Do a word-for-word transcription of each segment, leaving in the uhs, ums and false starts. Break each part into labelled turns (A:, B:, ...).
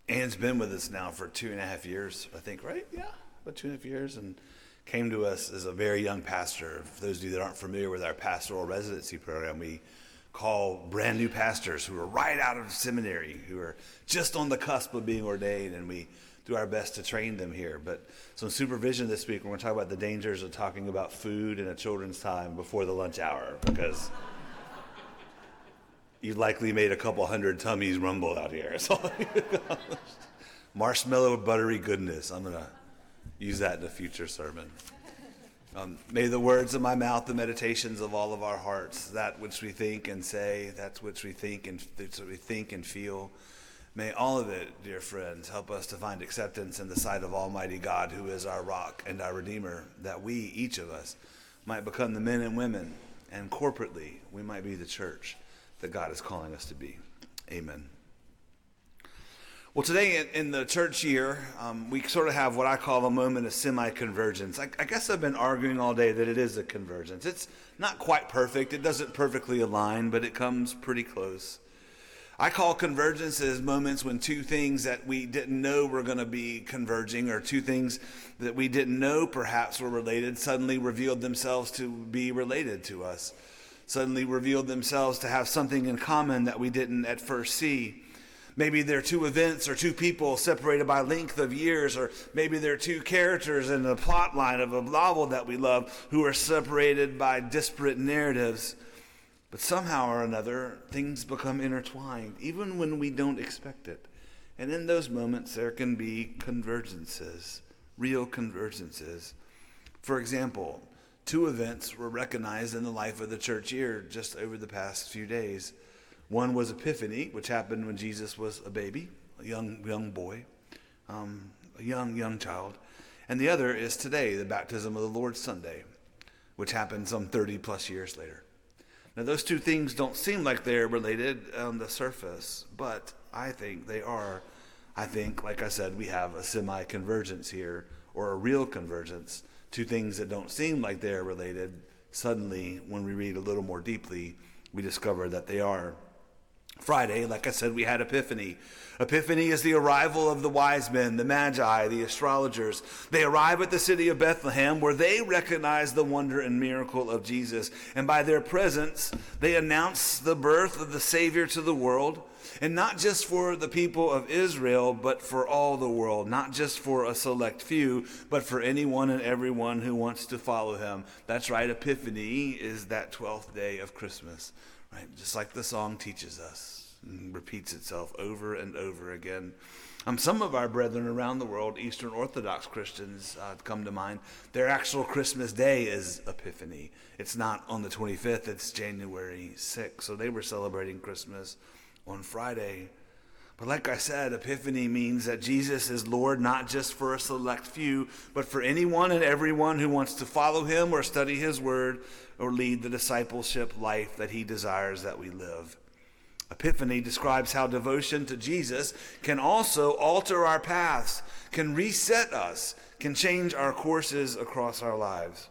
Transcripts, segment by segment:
A: Anne's been with us now for two and a half years, I think, right? Yeah, about two and a half years, and came to us as a very young pastor. For those of you that aren't familiar with our pastoral residency program, we call brand new pastors who are right out of seminary, who are just on the cusp of being ordained, and we do our best to train them here. But so in supervision this week, we're going to talk about the dangers of talking about food in a children's time before the lunch hour, because you likely made a couple hundred tummies rumble out here. So marshmallow buttery goodness. I'm going to use that in a future sermon. Um, may the words of my mouth, the meditations of all of our hearts, that which we think and say, that which we think and that's what we think and feel, may all of it, dear friends, help us to find acceptance in the sight of Almighty God, who is our rock and our Redeemer, that we, each of us, might become the men and women, and corporately, we might be the church that God is calling us to be. Amen. Well, today in, in the church year, um, we sort of have what I call a moment of semi-convergence. I, I guess I've been arguing all day that it is a convergence. It's not quite perfect. It doesn't perfectly align, but it comes pretty close. I call convergence as moments when two things that we didn't know were going to be converging, or two things that we didn't know perhaps were related, suddenly revealed themselves to be related to us. Suddenly revealed themselves to have something in common that we didn't at first see. Maybe they're two events or two people separated by length of years, or maybe they're two characters in the plot line of a novel that we love who are separated by disparate narratives. But somehow or another, things become intertwined, even when we don't expect it. And in those moments, there can be convergences, real convergences. For example, two events were recognized in the life of the church year just over the past few days. One was Epiphany, which happened when Jesus was a baby, a young young boy, um, a young, young child. And the other is today, the baptism of the Lord Sunday, which happened some thirty plus years later. Now, those two things don't seem like they're related on the surface, but I think they are. I think, like I said, we have a semi-convergence here, or a real convergence. Two things that don't seem like they're related, suddenly, when we read a little more deeply, we discover that they are. Friday, like I said, we had Epiphany. Epiphany is the arrival of the wise men, the magi, the astrologers. They arrive at the city of Bethlehem, where they recognize the wonder and miracle of Jesus. And by their presence, they announce the birth of the Savior to the world. And not just for the people of Israel, but for all the world. Not just for a select few, but for anyone and everyone who wants to follow him. That's right, Epiphany is that twelfth day of Christmas. Right, just like the song teaches us, and repeats itself over and over again. Um, some of our brethren around the world, Eastern Orthodox Christians, uh, come to mind. Their actual Christmas day is Epiphany. It's not on the twenty-fifth, it's January sixth. So they were celebrating Christmas on Friday. But like I said, Epiphany means that Jesus is Lord not just for a select few, but for anyone and everyone who wants to follow him or study his word or lead the discipleship life that he desires that we live. Epiphany describes how devotion to Jesus can also alter our paths, can reset us, can change our courses across our lives.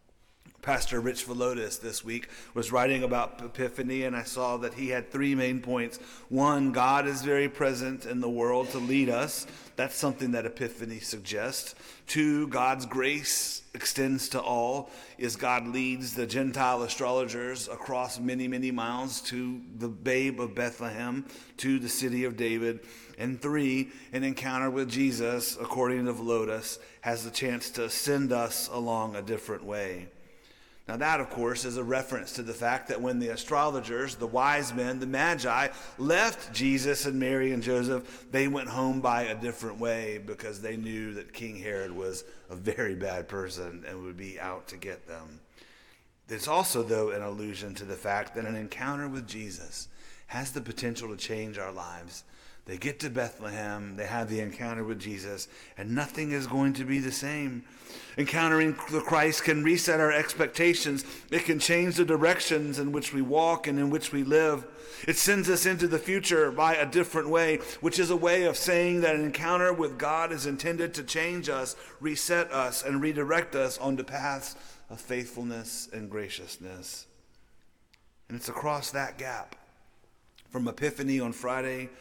A: Pastor Rich Velotis this week was writing about Epiphany, and I saw that he had three main points. One, God is very present in the world to lead us. That's something that Epiphany suggests. Two, God's grace extends to all, as God leads the Gentile astrologers across many, many miles to the babe of Bethlehem, to the city of David. And three, an encounter with Jesus, according to Velotis, has the chance to send us along a different way. Now that, of course, is a reference to the fact that when the astrologers, the wise men, the magi, left Jesus and Mary and Joseph, they went home by a different way because they knew that King Herod was a very bad person and would be out to get them. It's also, though, an allusion to the fact that an encounter with Jesus has the potential to change our lives. They get to Bethlehem, they have the encounter with Jesus, and nothing is going to be the same. Encountering the Christ can reset our expectations. It can change the directions in which we walk and in which we live. It sends us into the future by a different way, which is a way of saying that an encounter with God is intended to change us, reset us, and redirect us onto paths of faithfulness and graciousness. And it's across that gap, from Epiphany on Friday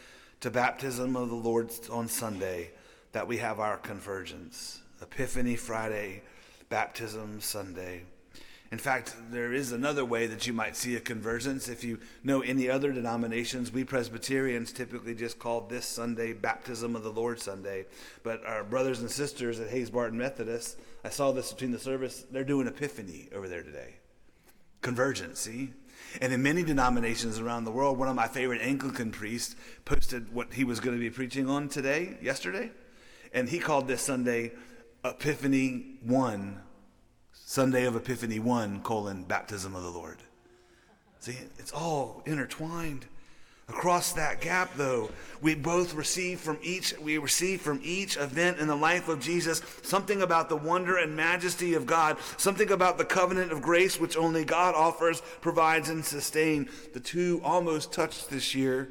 A: to baptism of the Lord on Sunday that we have our convergence. Epiphany Friday, baptism Sunday. In fact, there is another way that you might see a convergence. If you know any other denominations, we Presbyterians typically just call this Sunday Baptism of the Lord Sunday. But our brothers and sisters at Hayes Barton Methodist, I saw this between the service, they're doing Epiphany over there today. Convergence, see? And in many denominations around the world, one of my favorite Anglican priests posted what he was going to be preaching on today, yesterday. And he called this Sunday Epiphany one, Sunday of Epiphany one, colon, baptism of the Lord. See, it's all intertwined. Across that gap, though, we both receive from each, we receive from each event in the life of Jesus something about the wonder and majesty of God, something about the covenant of grace which only God offers, provides, and sustains. The two almost touched this year,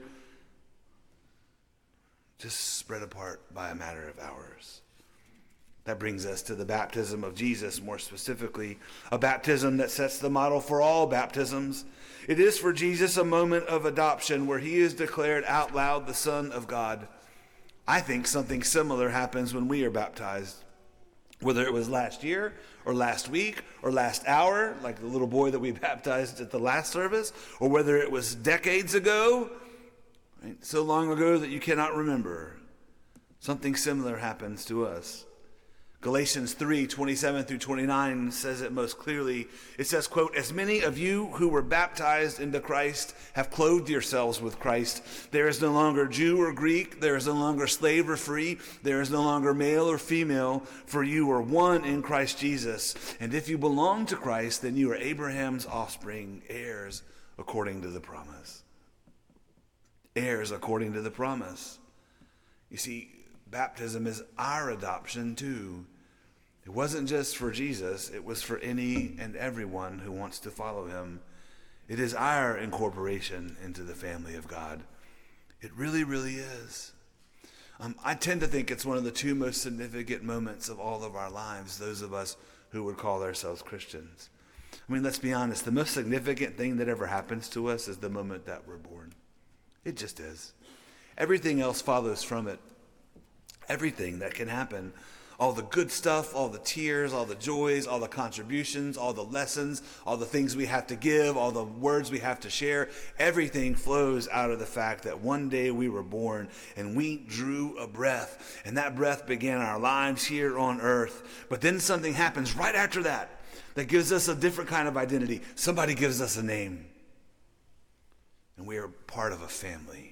A: just spread apart by a matter of hours. That brings us to the baptism of Jesus, more specifically, a baptism that sets the model for all baptisms. It is for Jesus a moment of adoption where he is declared out loud the Son of God. I think something similar happens when we are baptized. Whether it was last year or last week or last hour, like the little boy that we baptized at the last service, or whether it was decades ago, right, so long ago that you cannot remember, something similar happens to us. Galatians three, twenty-seven through twenty-nine says it most clearly. It says, quote, "As many of you who were baptized into Christ have clothed yourselves with Christ. There is no longer Jew or Greek. There is no longer slave or free. There is no longer male or female, for you are one in Christ Jesus. And if you belong to Christ, then you are Abraham's offspring, heirs according to the promise." Heirs according to the promise. You see, baptism is our adoption too. It wasn't just for Jesus, it was for any and everyone who wants to follow him. It is our incorporation into the family of God. It really, really is. Um, I tend to think it's one of the two most significant moments of all of our lives, those of us who would call ourselves Christians. I mean, let's be honest, the most significant thing that ever happens to us is the moment that we're born. It just is. Everything else follows from it. Everything that can happen, all the good stuff, all the tears, all the joys, all the contributions, all the lessons, all the things we have to give, all the words we have to share, everything flows out of the fact that one day we were born and we drew a breath, and that breath began our lives here on earth. But then something happens right after that that gives us a different kind of identity. Somebody gives us a name, and we are part of a family.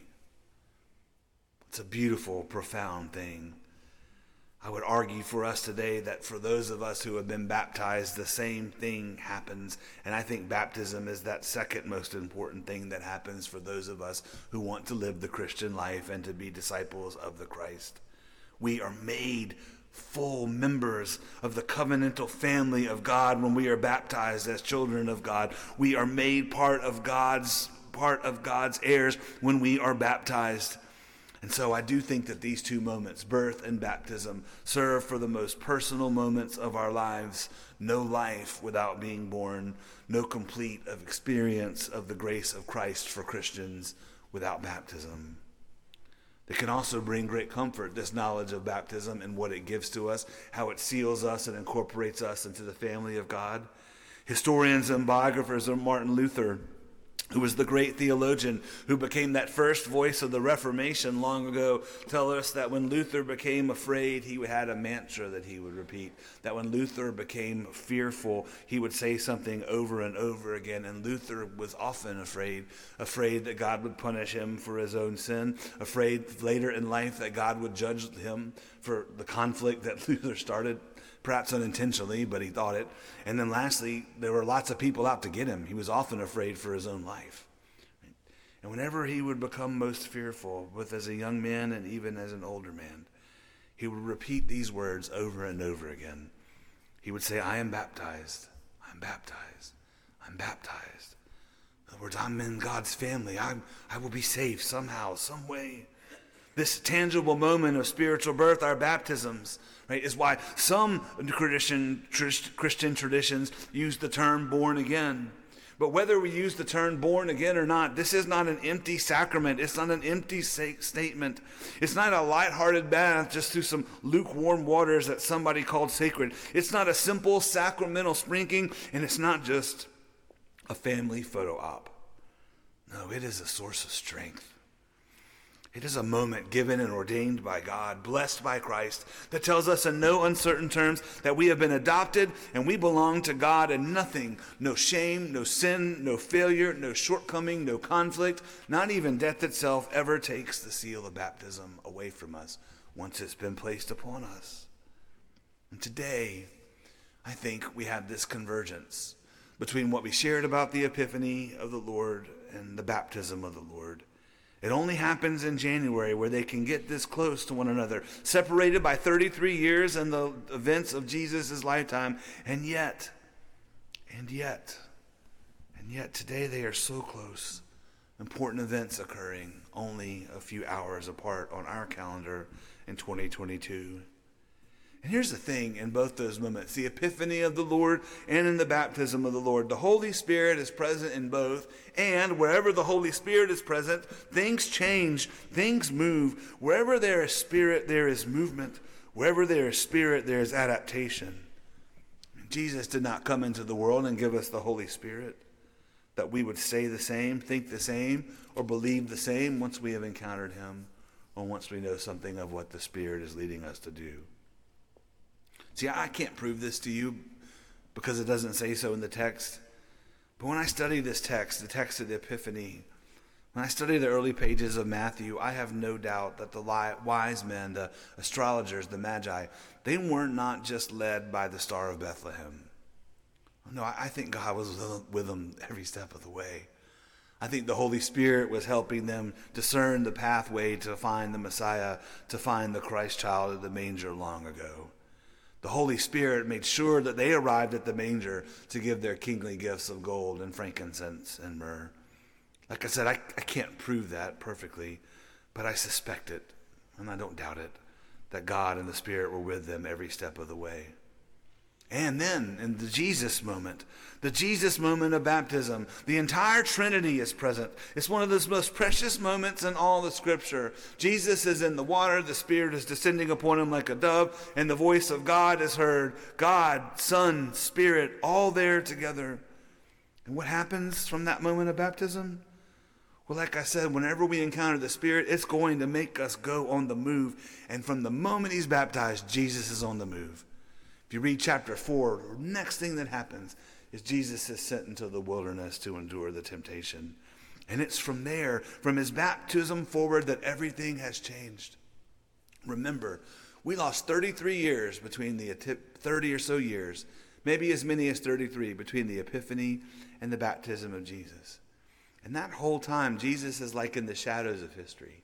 A: It's a beautiful, profound thing. I would argue for us today that for those of us who have been baptized, the same thing happens. And I think baptism is that second most important thing that happens for those of us who want to live the Christian life and to be disciples of the Christ. We are made full members of the covenantal family of God when we are baptized as children of God. We are made part of God's part of God's heirs when we are baptized. And so I do think that these two moments, birth and baptism, serve for the most personal moments of our lives. No life without being born, no complete of experience of the grace of Christ for Christians without baptism. It can also bring great comfort, this knowledge of baptism and what it gives to us, how it seals us and incorporates us into the family of God. Historians and biographers of Martin Luther, who was the great theologian who became that first voice of the Reformation long ago, tell us that when Luther became afraid, he had a mantra that he would repeat. That when Luther became fearful, he would say something over and over again. And Luther was often afraid, afraid that God would punish him for his own sin, afraid later in life that God would judge him for the conflict that Luther started. Perhaps unintentionally, but he thought it. And then lastly, there were lots of people out to get him. He was often afraid for his own life. And whenever he would become most fearful, both as a young man and even as an older man, he would repeat these words over and over again. He would say, I am baptized, I'm baptized, I'm baptized. In other words, I'm in God's family. I'm, I will be safe somehow, some way. This tangible moment of spiritual birth, our baptisms, right, is why some tradition, Christian traditions use the term born again. But whether we use the term born again or not, this is not an empty sacrament. It's not an empty statement. It's not a lighthearted bath just through some lukewarm waters that somebody called sacred. It's not a simple sacramental sprinkling, and it's not just a family photo op. No, it is a source of strength. It is a moment given and ordained by God, blessed by Christ, that tells us in no uncertain terms that we have been adopted and we belong to God, and nothing, no shame, no sin, no failure, no shortcoming, no conflict, not even death itself ever takes the seal of baptism away from us once it's been placed upon us. And today, I think we have this convergence between what we shared about the Epiphany of the Lord and the baptism of the Lord. It only happens in January, where they can get this close to one another, separated by thirty-three years and the events of Jesus' lifetime. And yet, and yet, and yet today they are so close. Important events occurring only a few hours apart on our calendar in twenty twenty-two. And here's the thing in both those moments, the Epiphany of the Lord and in the baptism of the Lord, the Holy Spirit is present in both, and wherever the Holy Spirit is present, things change, things move. Wherever there is spirit, there is movement. Wherever there is spirit, there is adaptation. Jesus did not come into the world and give us the Holy Spirit that we would say the same, think the same, or believe the same once we have encountered him, or once we know something of what the Spirit is leading us to do. See, I can't prove this to you because it doesn't say so in the text. But when I study this text, the text of the Epiphany, when I study the early pages of Matthew, I have no doubt that the wise men, the astrologers, the magi, they weren't not just led by the Star of Bethlehem. No, I think God was with them every step of the way. I think the Holy Spirit was helping them discern the pathway to find the Messiah, to find the Christ child at the manger long ago. The Holy Spirit made sure that they arrived at the manger to give their kingly gifts of gold and frankincense and myrrh. Like I said, I, I can't prove that perfectly, but I suspect it, and I don't doubt it, that God and the Spirit were with them every step of the way. And then, in the Jesus moment, the Jesus moment of baptism, the entire Trinity is present. It's one of those most precious moments in all the Scripture. Jesus is in the water, the Spirit is descending upon him like a dove, and the voice of God is heard. God, Son, Spirit, all there together. And what happens from that moment of baptism? Well, like I said, whenever we encounter the Spirit, it's going to make us go on the move. And from the moment he's baptized, Jesus is on the move. If you read chapter four, the next thing that happens is Jesus is sent into the wilderness to endure the temptation. And it's from there, from his baptism forward, that everything has changed. Remember, we lost thirty-three years between the thirty or so years, maybe as many as thirty-three, between the Epiphany and the baptism of Jesus. And that whole time, Jesus is like in the shadows of history.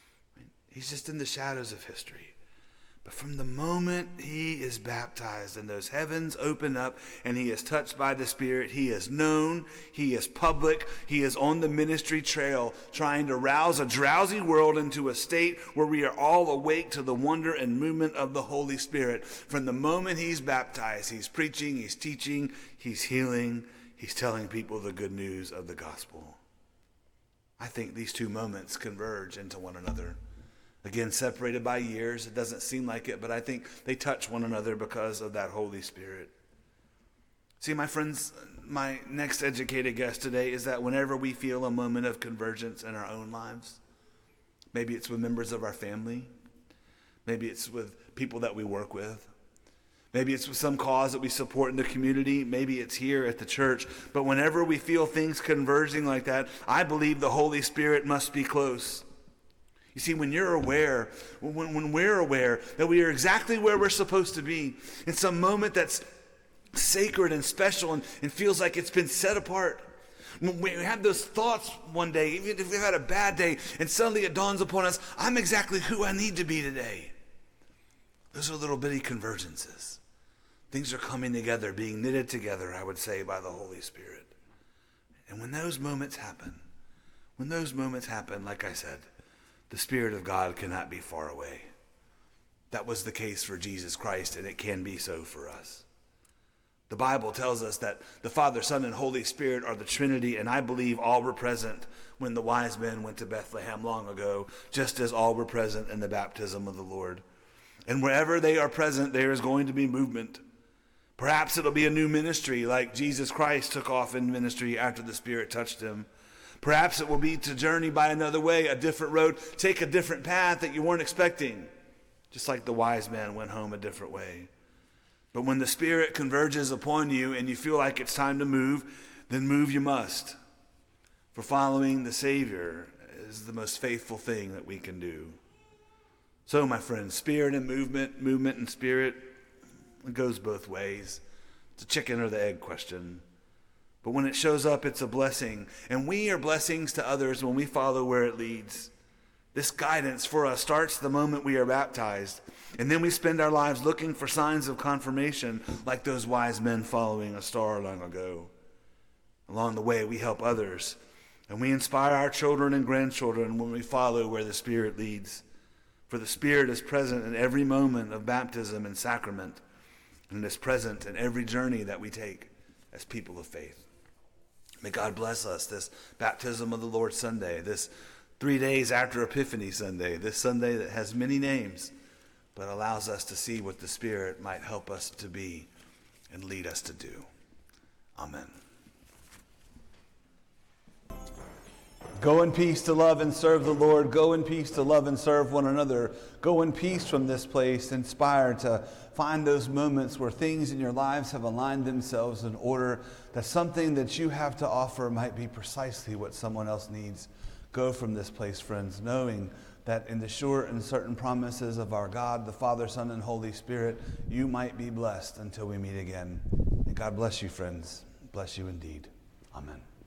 A: He's just in the shadows of history. But from the moment he is baptized and those heavens open up and he is touched by the Spirit, he is known, he is public, he is on the ministry trail trying to rouse a drowsy world into a state where we are all awake to the wonder and movement of the Holy Spirit. From the moment he's baptized, he's preaching, he's teaching, he's healing, he's telling people the good news of the gospel. I think these two moments converge into one another. Again, separated by years. It doesn't seem like it, but I think they touch one another because of that Holy Spirit. See, my friends, my next educated guess today is that whenever we feel a moment of convergence in our own lives, maybe it's with members of our family, maybe it's with people that we work with, maybe it's with some cause that we support in the community, maybe it's here at the church, but whenever we feel things converging like that, I believe the Holy Spirit must be close. You see, when you're aware, when, when we're aware that we are exactly where we're supposed to be, in some moment that's sacred and special and, and feels like it's been set apart. When we have those thoughts one day, even if we've had a bad day, and suddenly it dawns upon us, I'm exactly who I need to be today. Those are little bitty convergences. Things are coming together, being knitted together, I would say, by the Holy Spirit. And when those moments happen, when those moments happen, like I said, the Spirit of God cannot be far away. That was the case for Jesus Christ, and it can be so for us. The Bible tells us that the Father, Son, and Holy Spirit are the Trinity, and I believe all were present when the wise men went to Bethlehem long ago, just as all were present in the baptism of the Lord. And wherever they are present, there is going to be movement. Perhaps it'll be a new ministry like Jesus Christ took off in ministry after the Spirit touched him. Perhaps it will be to journey by another way, a different road, take a different path that you weren't expecting, just like the wise man went home a different way. But when the Spirit converges upon you and you feel like it's time to move, then move you must. For following the Savior is the most faithful thing that we can do. So, my friends, spirit and movement, movement and spirit, it goes both ways. It's a chicken or the egg question. But when it shows up, it's a blessing. And we are blessings to others when we follow where it leads. This guidance for us starts the moment we are baptized. And then we spend our lives looking for signs of confirmation like those wise men following a star long ago. Along the way, we help others. And we inspire our children and grandchildren when we follow where the Spirit leads. For the Spirit is present in every moment of baptism and sacrament. And is present in every journey that we take as people of faith. May God bless us this Baptism of the Lord Sunday, this three days after Epiphany Sunday, this Sunday that has many names, but allows us to see what the Spirit might help us to be and lead us to do. Amen. Go in peace to love and serve the Lord. Go in peace to love and serve one another. Go in peace from this place, inspired to find those moments where things in your lives have aligned themselves in order that something that you have to offer might be precisely what someone else needs. Go from this place, friends, knowing that in the sure and certain promises of our God, the Father, Son, and Holy Spirit, you might be blessed until we meet again. And God bless you, friends. Bless you indeed. Amen.